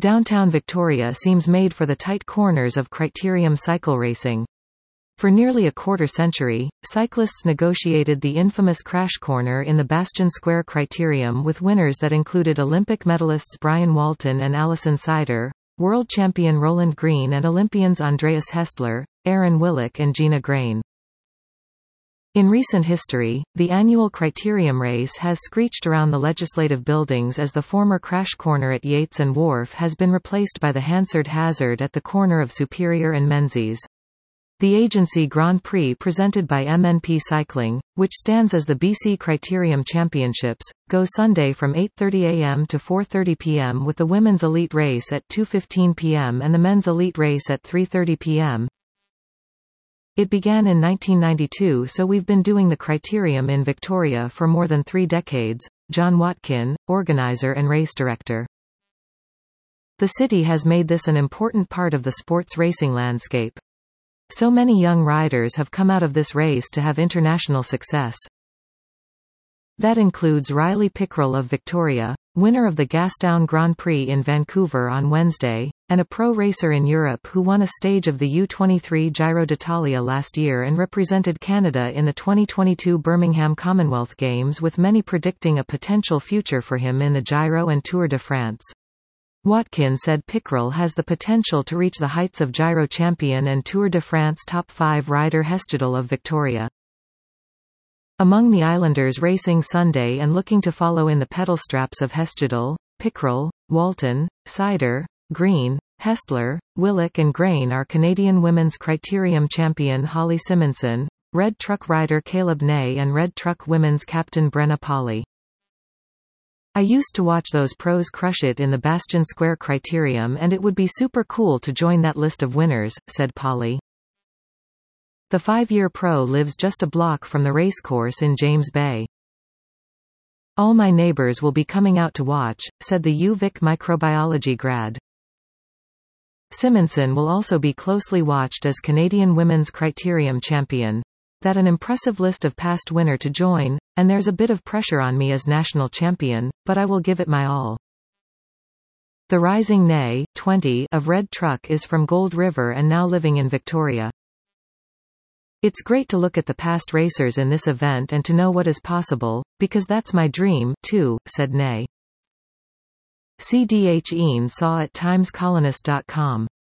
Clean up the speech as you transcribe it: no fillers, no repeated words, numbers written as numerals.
Downtown Victoria seems made for the tight corners of criterium cycle racing. For nearly a quarter-century, cyclists negotiated the infamous crash corner in the Bastion Square Criterium with winners that included Olympic medalists Brian Walton and Alison Sider, world champion Roland Green and Olympians Andreas Hestler, Aaron Willick and Gina Grain. In recent history, the annual Criterium race has screeched around the legislative buildings as the former crash corner at Yates and Wharf has been replaced by the Hansard Hazard at the corner of Superior and Menzies. The agency Grand Prix presented by MNP Cycling, which stands as the BC Criterium Championships, goes Sunday from 8:30 a.m. to 4:30 p.m. with the women's elite race at 2:15 p.m. and the men's elite race at 3:30 p.m. It began in 1992, so we've been doing the Criterium in Victoria for more than 3 decades, John Watkin, organizer and race director. The city has made this an important part of the sports racing landscape. So many young riders have come out of this race to have international success. That includes Riley Pickrell of Victoria, winner of the Gastown Grand Prix in Vancouver on Wednesday, and a pro racer in Europe who won a stage of the U23 Giro d'Italia last year and represented Canada in the 2022 Birmingham Commonwealth Games, with many predicting a potential future for him in the Giro and Tour de France. Watkin said Pickrell has the potential to reach the heights of Giro champion and Tour de France top 5 rider Hestedal of Victoria. Among the Islanders racing Sunday and looking to follow in the pedal straps of Hestedal, Pickrell, Walton, Sider, Green, Hestler, Willick and Grain are Canadian women's Criterium champion Holly Simonson, Red Truck rider Caleb Ney and Red Truck women's captain Brenna Polly. I used to watch those pros crush it in the Bastion Square Criterium and it would be super cool to join that list of winners, said Polly. The 5-year pro lives just a block from the racecourse in James Bay. All my neighbors will be coming out to watch, said the UVic microbiology grad. Simonson will also be closely watched as Canadian women's Criterium champion. That an impressive list of past winner to join, and there's a bit of pressure on me as national champion, but I will give it my all. The rising Ney, 20, of Red Truck is from Gold River and now living in Victoria. It's great to look at the past racers in this event and to know what is possible, because that's my dream, too, said Ney. CDH Ian saw at timescolonist.com.